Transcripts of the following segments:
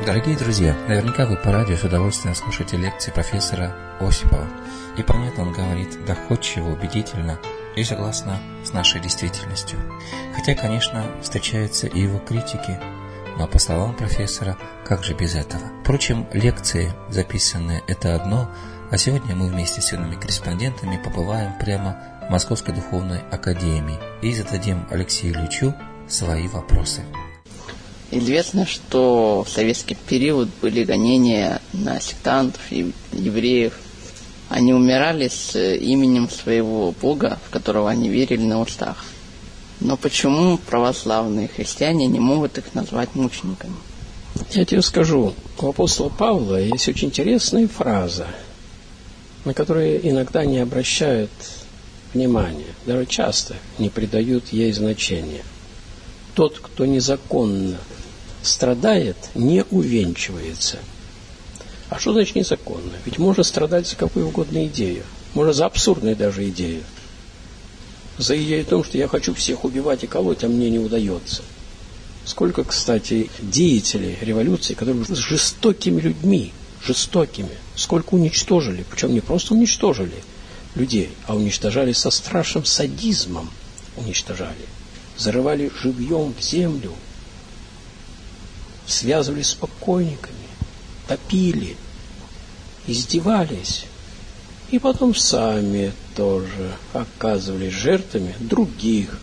Дорогие друзья, наверняка вы по радио с удовольствием слушаете лекции профессора Осипова. И понятно, он говорит доходчиво, убедительно и согласно с нашей действительностью. Хотя, конечно, встречаются и его критики, но по словам профессора, как же без этого? Впрочем, лекции, записанные, это одно, а сегодня мы вместе с юными корреспондентами побываем прямо в Московской Духовной Академии и зададим Алексею Ильичу свои вопросы. Известно, что в советский период были гонения на сектантов и евреев. Они умирали с именем своего Бога, в которого они верили, на устах. Но почему православные христиане не могут их назвать мучениками? Я тебе скажу, у апостола Павла есть очень интересная фраза, на которую иногда не обращают внимания, даже часто не придают ей значения. Тот, кто незаконно страдает, не увенчивается. А что значит незаконно? Ведь можно страдать за какую угодно идею. Можно за абсурдную даже идею. За идею о том, что я хочу всех убивать и колоть, а мне не удается. Сколько, кстати, деятелей революции, которые с жестокими людьми, сколько уничтожили. Причем не просто уничтожили людей, а уничтожали со страшным садизмом. Зарывали живьем в землю. Связывали с покойниками, топили, издевались. И потом сами тоже оказывались жертвами других.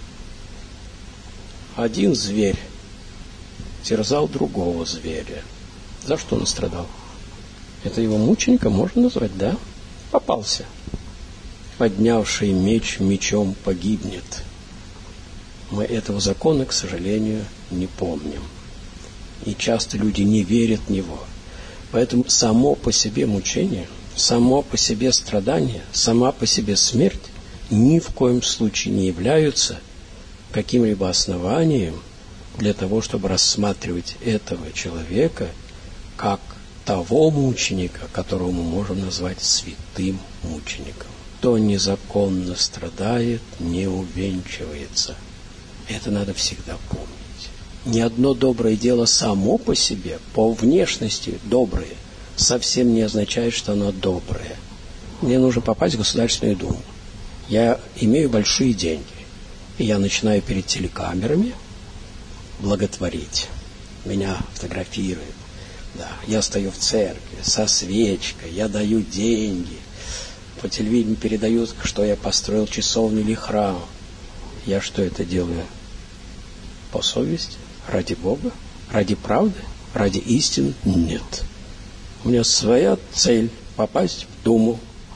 Один зверь терзал другого зверя. За что он страдал? Это его мученика можно назвать, да? Попался. Поднявший меч мечом погибнет. Мы этого закона, к сожалению, не помним. И часто люди не верят в него. Поэтому само по себе мучение, само по себе страдание, сама по себе смерть ни в коем случае не являются каким-либо основанием для того, чтобы рассматривать этого человека как того мученика, которого мы можем назвать святым мучеником. Кто незаконно страдает, не увенчивается. Это надо всегда помнить. Ни одно доброе дело само по себе, по внешности доброе, совсем не означает, что оно доброе. Мне нужно попасть в Государственную Думу. Я имею большие деньги. И я начинаю перед телекамерами благотворить. Меня фотографируют. Да, я стою в церкви со свечкой, я даю деньги. По телевидению передают, что я построил часовню или храм. Я что это делаю? По совести? Ради Бога? Ради правды? Ради истины? Нет. У меня своя цель – попасть в Думу.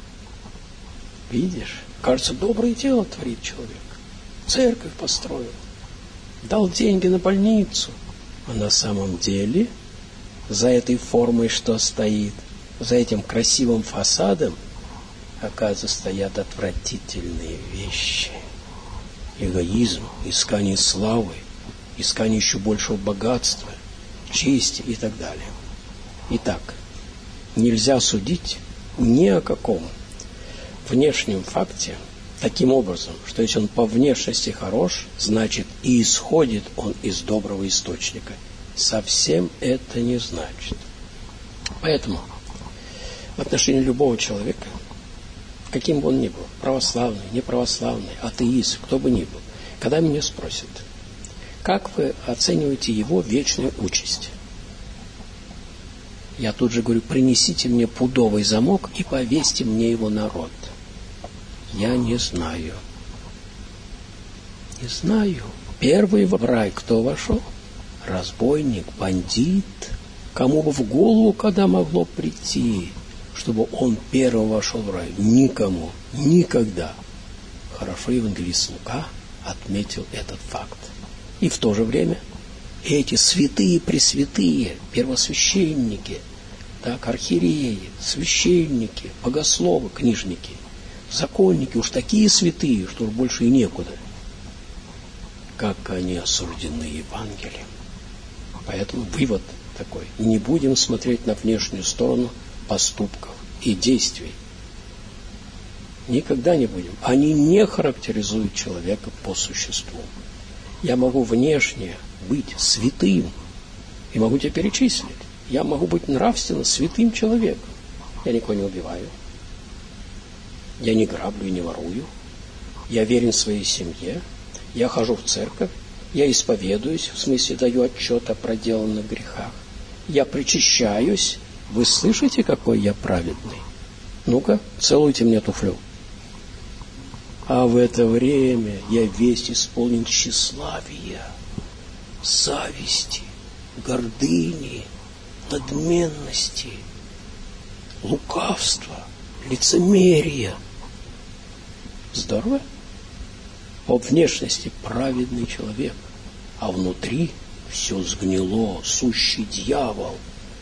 Видишь? Кажется, доброе дело творит человек. Церковь построил. Дал деньги на больницу. А на самом деле за этой формой что стоит? За этим красивым фасадом, оказывается, стоят отвратительные вещи. Эгоизм, искание славы, искание еще большего богатства, чести и так далее. Итак, нельзя судить ни о каком внешнем факте таким образом, что если он по внешности хорош, значит и исходит он из доброго источника. Совсем это не значит. Поэтому в отношении любого человека, каким бы он ни был, православный, неправославный, атеист, кто бы ни был, когда меня спросят, как вы оцениваете его вечную участь? Я тут же говорю, принесите мне пудовый замок и повесьте мне его на рот. Я не знаю. Не знаю. Первый в рай кто вошел? Разбойник, бандит. Кому бы в голову когда могло прийти, чтобы он первым вошел в рай? Никому. Никогда. Хорошо евангелист Лука отметил этот факт. И в то же время эти святые, пресвятые, первосвященники, так, архиереи, священники, богословы, книжники, законники уж такие святые, что уж больше и некуда. Как они осуждены Евангелием. Поэтому вывод такой. Не будем смотреть на внешнюю сторону поступков и действий. Никогда не будем. Они не характеризуют человека по существу. Я могу внешне быть святым и могу тебя перечислить. Я могу быть нравственно святым человеком. Я никого не убиваю. Я не граблю и не ворую. Я верен своей семье. Я хожу в церковь. Я исповедуюсь, в смысле даю отчет о проделанных грехах. Я причащаюсь. Вы слышите, какой я праведный? Ну-ка, целуйте мне туфлю. А в это время я весь исполнен тщеславия, зависти, гордыни, надменности, лукавства, лицемерия. Здорово? По внешности праведный человек, а внутри все сгнило, сущий дьявол.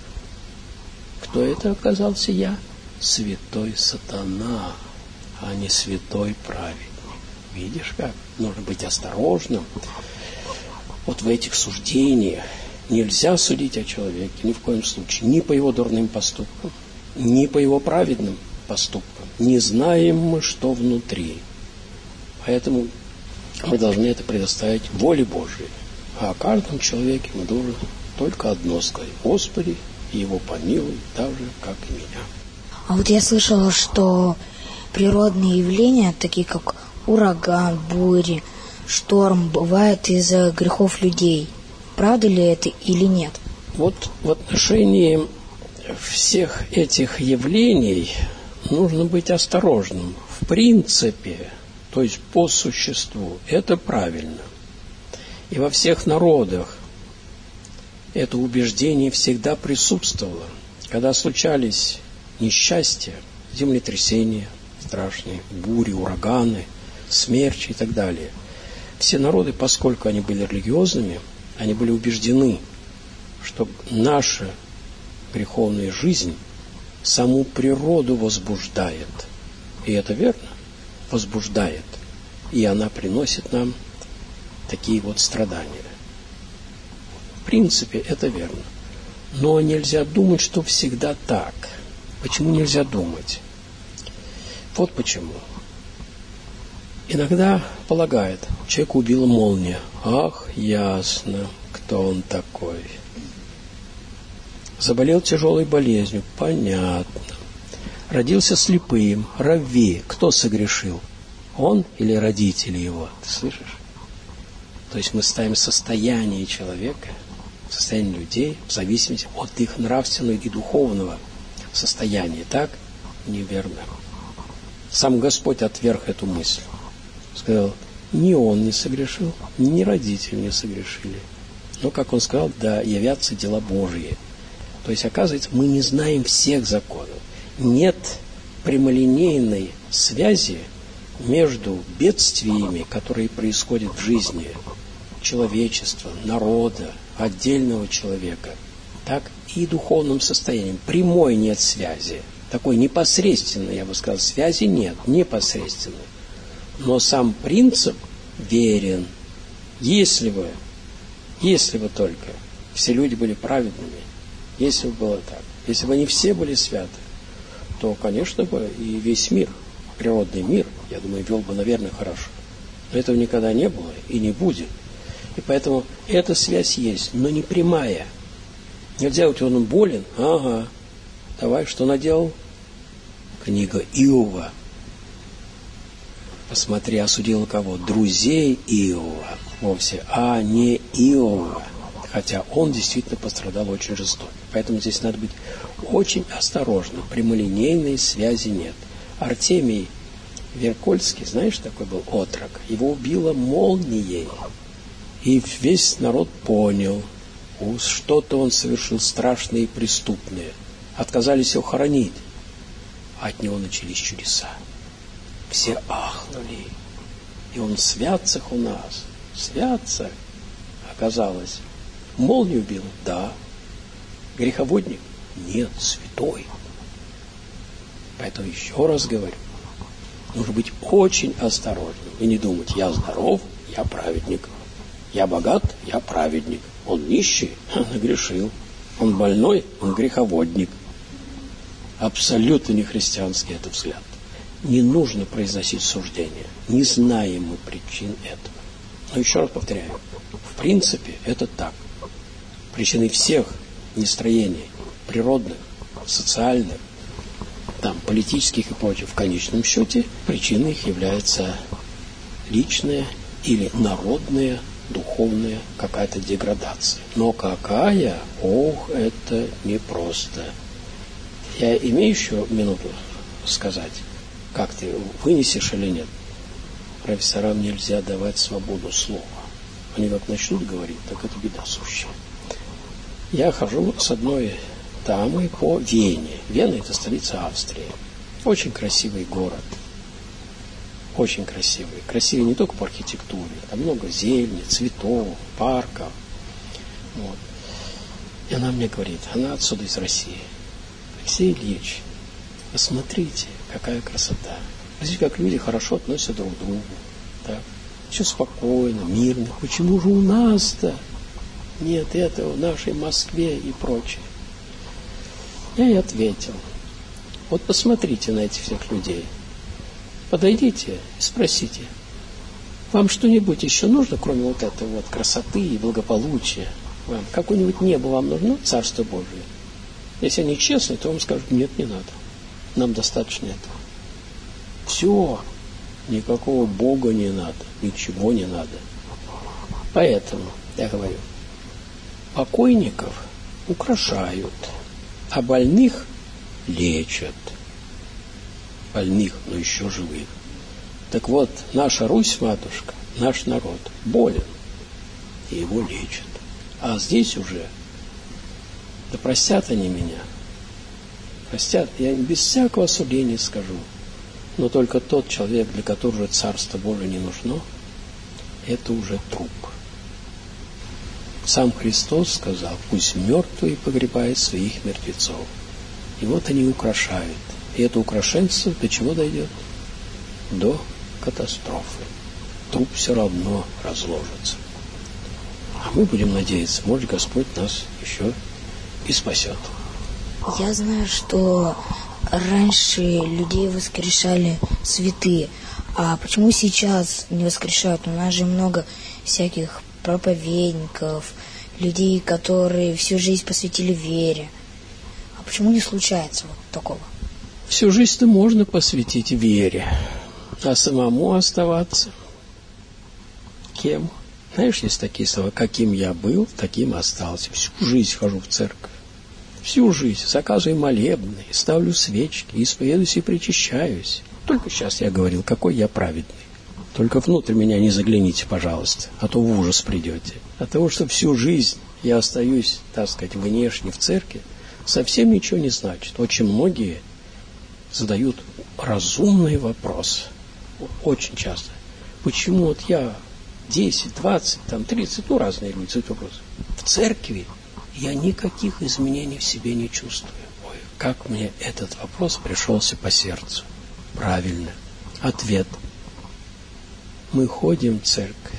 Кто это оказался я? Святой сатана, а не святой праведник. Видишь как? Нужно быть осторожным. Вот в этих суждениях нельзя судить о человеке ни в коем случае, ни по его дурным поступкам, ни по его праведным поступкам. Не знаем мы, что внутри. Поэтому мы должны это предоставить воле Божией. А о каждом человеке мы должны только одно сказать: Господи, его помилуй, так же, как и меня. А вот я слышала, что природные явления, такие как ураган, бури, шторм, бывают из-за грехов людей. Правда ли это или нет? Вот в отношении всех этих явлений нужно быть осторожным. В принципе, то есть по существу, это правильно. И во всех народах это убеждение всегда присутствовало. Когда случались несчастья, землетрясения страшные, бури, ураганы, смерчи и так далее, все народы, поскольку они были религиозными, они были убеждены, что наша греховная жизнь саму природу возбуждает. И это верно, возбуждает. И она приносит нам такие вот страдания. В принципе, это верно. Но нельзя думать, что всегда так. Почему нельзя думать? Вот почему. Иногда полагает, человека убила молния. Ах, ясно, кто он такой. Заболел тяжелой болезнью. Понятно. Родился слепым. Равви. Кто согрешил? Он или родители его? Ты слышишь? То есть мы ставим состояние человека, состояние людей в зависимости от их нравственного и духовного состояния. Так? Неверно. Сам Господь отверг эту мысль. Сказал, ни он не согрешил, ни родители не согрешили. Но, как он сказал, да явятся дела Божьи. То есть, оказывается, мы не знаем всех законов. Нет прямолинейной связи между бедствиями, которые происходят в жизни человечества, народа, отдельного человека, так и духовным состоянием. Прямой нет связи. Такой непосредственной, я бы сказал, связи нет, непосредственной. Но сам принцип верен. Если бы только все люди были праведными, если бы было так, если бы они все были святы, то, конечно бы, и весь мир, природный мир, я думаю, вел бы, наверное, хорошо. Но этого никогда не было и не будет. И поэтому эта связь есть, но не прямая. Нельзя, вот он болен, ага, давай, что наделал? Книга Иова. Посмотри, осудила кого? Друзей Иова вовсе, а не Иова. Хотя он действительно пострадал очень жестоко. Поэтому здесь надо быть очень осторожным. Прямолинейной связи нет. Артемий Веркольский, знаешь, такой был отрок, его убило молнией. И весь народ понял, что-то он совершил страшное и преступное. Отказались его хоронить. От него начались чудеса. Все ахнули. И он в святцах у нас. Святцах оказалось. Молнию убил? Да. Греховодник? Нет, святой. Поэтому еще раз говорю, нужно быть очень осторожным и не думать, я здоров, я праведник. Я богат, я праведник. Он нищий, нагрешил. Он больной, он греховодник. Абсолютно не христианский это взгляд. Не нужно произносить суждения. Не знаем мы причин этого. Но еще раз повторяю, в принципе это так. Причиной всех нестроений природных, социальных, там, политических и прочих, в конечном счете причиной их является личная или народная, духовная какая-то деградация. Но какая? Ох, это непросто. Я имею еще минуту сказать, как ты вынесешь или нет. Профессорам нельзя давать свободу слова. Они как начнут говорить, так это беда сущая. Я хожу с одной дамой по Вене. Вена – это столица Австрии. Очень красивый город. Очень красивый. Красивый не только по архитектуре. Там много зелени, цветов, парков. Вот. И она мне говорит, она отсюда из России. Алексей Ильич, посмотрите, какая красота. Посмотрите, как люди хорошо относятся друг к другу. Так. Все спокойно, мирно. Почему же у нас-то нет этого в нашей Москве и прочее? Я ей ответил, вот посмотрите на этих всех людей. Подойдите и спросите, вам что-нибудь еще нужно, кроме вот этой вот красоты и благополучия? Вам какое-нибудь небо вам нужно? Царство Божие. Если они честны, то вам скажут, нет, не надо. Нам достаточно этого. Все. Никакого Бога не надо. Ничего не надо. Поэтому, я говорю, покойников украшают, а больных лечат. Больных, но еще живых. Так вот, наша Русь, матушка, наш народ болен, и его лечат. А здесь уже, да простят они меня, простят, я без всякого осуждения скажу, но только тот человек, для которого Царство Божие не нужно, это уже труп. Сам Христос сказал, пусть мертвые погребают своих мертвецов. И вот они украшают. И это украшенство до чего дойдет? До катастрофы. Труп все равно разложится. А мы будем надеяться, может, Господь нас еще и спасет. Я знаю, что раньше людей воскрешали святые. А почему сейчас не воскрешают? У нас же много всяких проповедников, людей, которые всю жизнь посвятили вере. А почему не случается вот такого? Всю жизнь-то можно посвятить вере, а самому оставаться кем? Знаешь, есть такие слова, каким я был, таким остался. Всю жизнь хожу в церковь. Всю жизнь заказываю молебны, ставлю свечки, исповедуюсь и причащаюсь. Только сейчас я говорил, какой я праведный. Только внутрь меня не загляните, пожалуйста, а то в ужас придете. От того, что всю жизнь я остаюсь, так сказать, внешне в церкви, совсем ничего не значит. Очень многие задают разумный вопрос. Очень часто. Почему вот я 10, 20, 30, разные люди задают вопрос. В церкви я никаких изменений в себе не чувствую. Ой, как мне этот вопрос пришелся по сердцу. Правильно. Ответ. Мы ходим в церковь,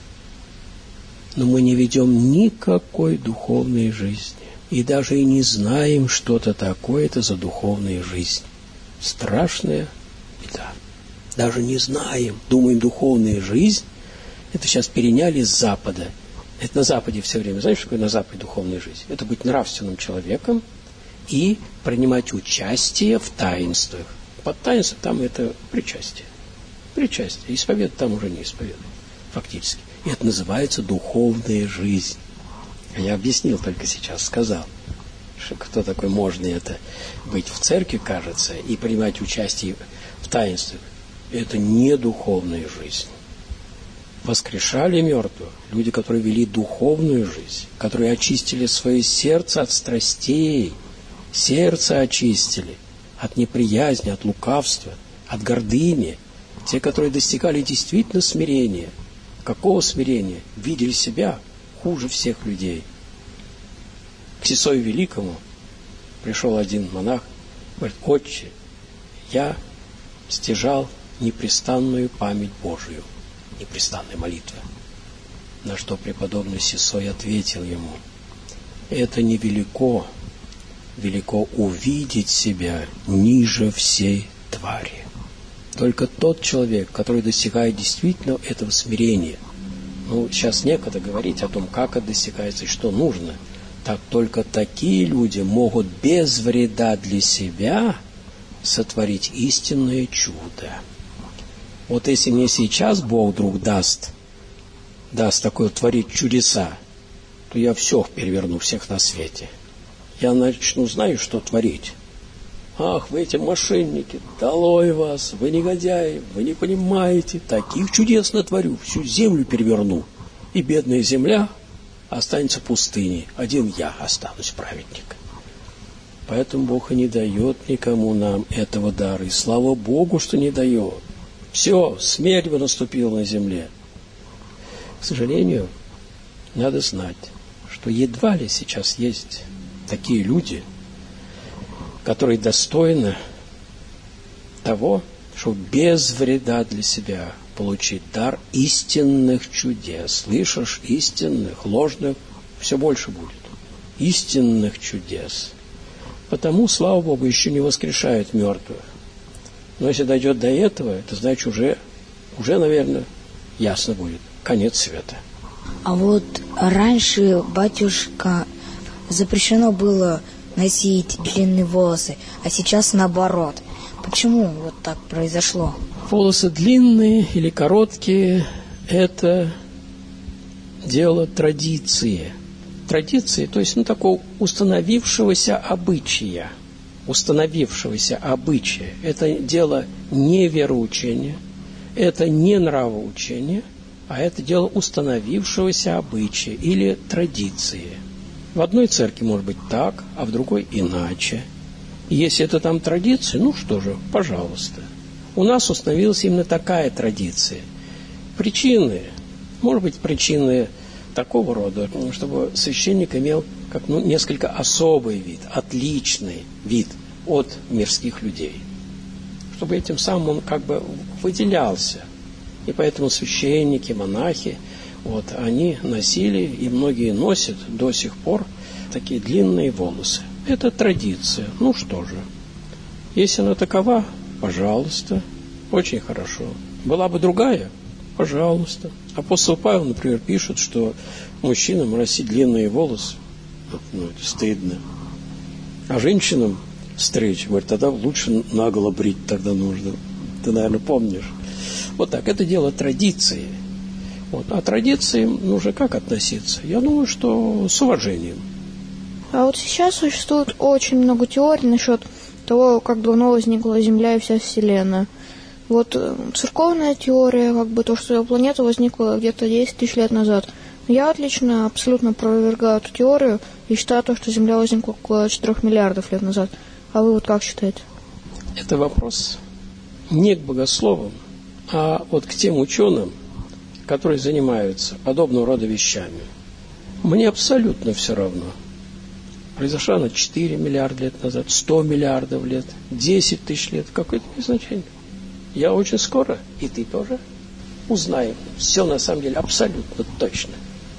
но мы не ведем никакой духовной жизни. И даже и не знаем, что-то такое-то за духовная жизнь. Страшная беда. Даже не знаем. Думаем, духовная жизнь, это сейчас переняли с Запада. Это на Западе все время. Знаешь, что такое на Западе духовная жизнь? Это быть нравственным человеком и принимать участие в таинствах. Под таинством там это причастие. Причастие. Исповед там уже не исповедует. Фактически. И это называется духовная жизнь. Я объяснил только сейчас, сказал, что кто такой можно это быть в церкви, кажется, и принимать участие в таинствах. Это не духовная жизнь. Воскрешали мертвых люди, которые вели духовную жизнь, которые очистили свое сердце от страстей, сердце очистили от неприязни, от лукавства, от гордыни. Те, которые достигали действительно смирения. Какого смирения? Видели себя хуже всех людей. К Сысою Великому пришел один монах, говорит, отче, я стяжал непрестанную память Божию, непрестанная молитва. На что преподобный Сысой ответил ему, это невелико, велико увидеть себя ниже всей твари. Только тот человек, который достигает действительно этого смирения, сейчас некогда говорить о том, как это достигается и что нужно, так только такие люди могут без вреда для себя сотворить истинное чудо. Вот если мне сейчас Бог вдруг даст такое творить чудеса, то я все переверну, всех на свете. Я начну, знаю, что творить. Ах, вы эти мошенники, долой вас, вы негодяи, вы не понимаете, таких чудес натворю, всю землю переверну. И бедная земля останется пустыней, один я останусь праведник. Поэтому Бог и не дает никому нам этого дара. И слава Богу, что не дает. Все, смерть бы наступила на земле. К сожалению, надо знать, что едва ли сейчас есть такие люди, которые достойны того, чтобы без вреда для себя получить дар истинных чудес. Слышишь, истинных, ложных все больше будет. Истинных чудес. Потому, слава Богу, еще не воскрешают мертвых. Но если дойдет до этого, это значит уже, наверное, ясно будет. Конец света. А вот раньше, батюшка, запрещено было носить длинные волосы, а сейчас наоборот. Почему вот так произошло? Волосы длинные или короткие – это дело традиции. Традиции, то есть такого установившегося обычая. Это дело не вероучения, это не нравоучения, а это дело установившегося обычая или традиции. В одной церкви может быть так, а в другой иначе. И если это там традиция, что же, пожалуйста. У нас установилась именно такая традиция. Причины, может быть, причины такого рода, чтобы священник имел как несколько особый вид, отличный вид от мирских людей. Чтобы этим самым он как бы выделялся. И поэтому священники, монахи, они носили, и многие носят до сих пор такие длинные волосы. Это традиция. Что же. Если она такова, пожалуйста, очень хорошо. Была бы другая, пожалуйста. Апостол Павел, например, пишет, что мужчинам носить длинные волосы, это стыдно. А женщинам стричь, говорит, тогда лучше наголо брить тогда нужно. Ты, наверное, помнишь. Вот так, это дело традиции. А традиции нужно как относиться? Я думаю, что с уважением. А вот сейчас существует очень много теорий насчет того, как давно возникла Земля и вся Вселенная. Вот церковная теория, то, что планета возникла где-то 10 тысяч лет назад. Я лично абсолютно опровергаю эту теорию и считаю то, что Земля возникла около 4 миллиардов лет назад. А вы как считаете? Это вопрос не к богословам, а к тем ученым, которые занимаются подобного рода вещами. Мне абсолютно все равно. Произошла она 4 миллиарда лет назад, 100 миллиардов лет, 10 тысяч лет. Какое-то не значение. Я очень скоро, и ты тоже, узнаем. Все на самом деле абсолютно точно.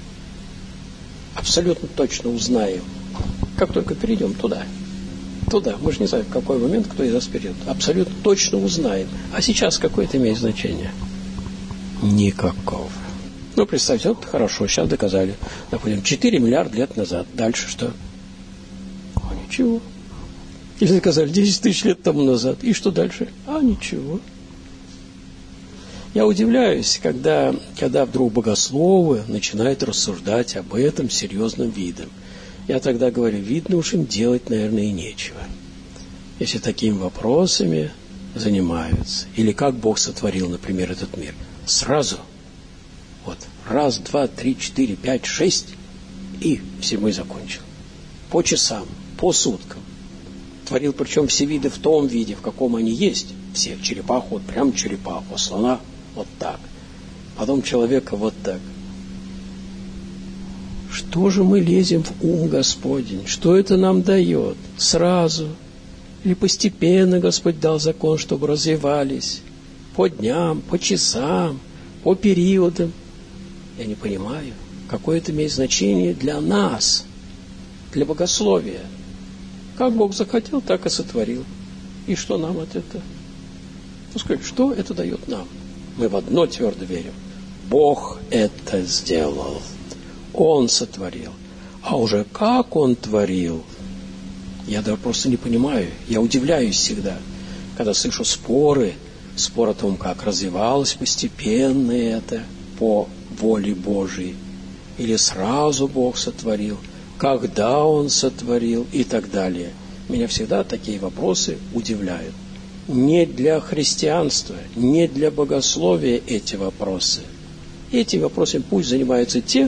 Абсолютно точно узнаем. Как только перейдем туда. Мы же не знаем, в какой момент кто из нас перейдет. Абсолютно точно узнаем. А сейчас какое это имеет значение? Никакого. Представьте, хорошо, сейчас доказали. Допустим, 4 миллиарда лет назад. Дальше что? Ничего. Или доказали 10 тысяч лет тому назад. И что дальше? Ничего. Я удивляюсь, когда вдруг богословы начинают рассуждать об этом серьезным видом. Я тогда говорю, видно уж им делать, наверное, и нечего. Если такими вопросами занимаются. Или как Бог сотворил, например, этот мир. Сразу. Раз, два, три, 4, 5, 6. И седьмой закончил. По часам, по суткам. Творил причем все виды в том виде, в каком они есть. Всех черепаху, прям черепаху, слона вот так. Потом человека вот так. Что же мы лезем в ум Господень? Что это нам дает? Сразу? Или постепенно Господь дал закон, чтобы развивались? По дням, по часам, по периодам? Я не понимаю, какое это имеет значение для нас, для богословия. Как Бог захотел, так и сотворил. И что нам от этого? Скажите, что это дает нам? Мы в одно твердо верим. Бог это сделал. Он сотворил. А уже как он творил, я даже просто не понимаю. Я удивляюсь всегда, когда слышу спор о том, как развивалось постепенно это по воле Божией. Или сразу Бог сотворил, когда Он сотворил и так далее. Меня всегда такие вопросы удивляют. Не для христианства, не для богословия эти вопросы. Эти вопросы пусть занимаются те,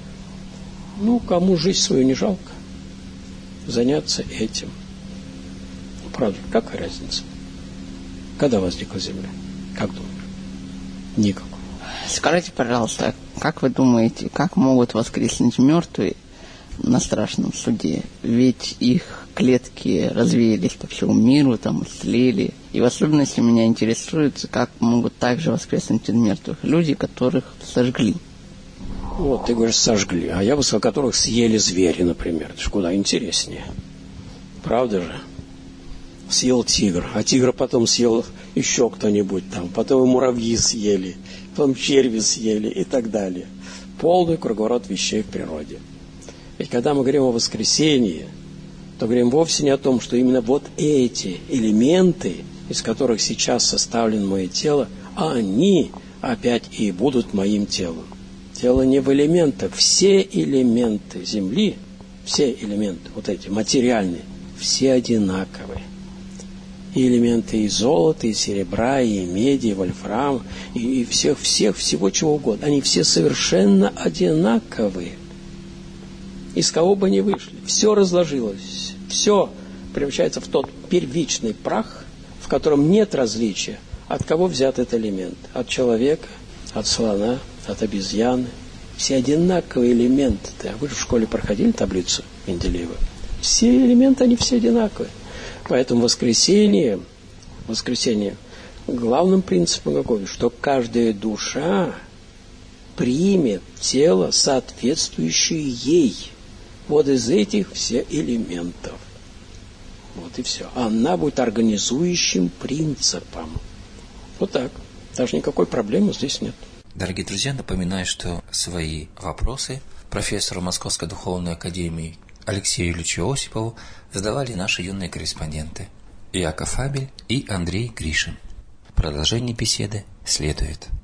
кому жизнь свою не жалко, заняться этим. Правда, какая разница? Когда возникла Земля? Как думаешь? Никакой. Скажите, пожалуйста, как вы думаете, как могут воскреснуть мертвые на страшном суде? Ведь их клетки развеялись по всему миру, слили. И в особенности меня интересует, как могут также воскреснуть из мертвых люди, которых сожгли. Вот, ты говоришь, сожгли. А я бы сказал, которых съели звери, например. Это же куда интереснее. Правда же? Съел тигр, а тигра потом съел еще кто-нибудь там. Потом и муравьи съели, потом черви съели и так далее. Полный круговорот вещей в природе. Ведь когда мы говорим о воскресении, то говорим вовсе не о том, что именно вот эти элементы, из которых сейчас составлено мое тело, они опять и будут моим телом. Дело не в элементах. Все элементы Земли, все элементы, вот эти материальные, все одинаковые. И элементы и золота, и серебра, и меди, и вольфрама, и всего чего угодно. Они все совершенно одинаковые. Из кого бы ни вышли. Все разложилось. Все превращается в тот первичный прах, в котором нет различия, от кого взят этот элемент. От человека, от слона, от обезьяны. Все одинаковые элементы. А вы же в школе проходили таблицу Менделеева? Все элементы, они все одинаковые. Поэтому воскресение главным принципом какой? Что каждая душа примет тело, соответствующее ей. Вот из этих все элементов. Вот и все. Она будет организующим принципом. Вот так. Даже никакой проблемы здесь нет. Дорогие друзья, напоминаю, что свои вопросы профессору Московской Духовной Академии Алексею Ильичу Осипову задавали наши юные корреспонденты Иаков Абель и Андрей Гришин. Продолжение беседы следует.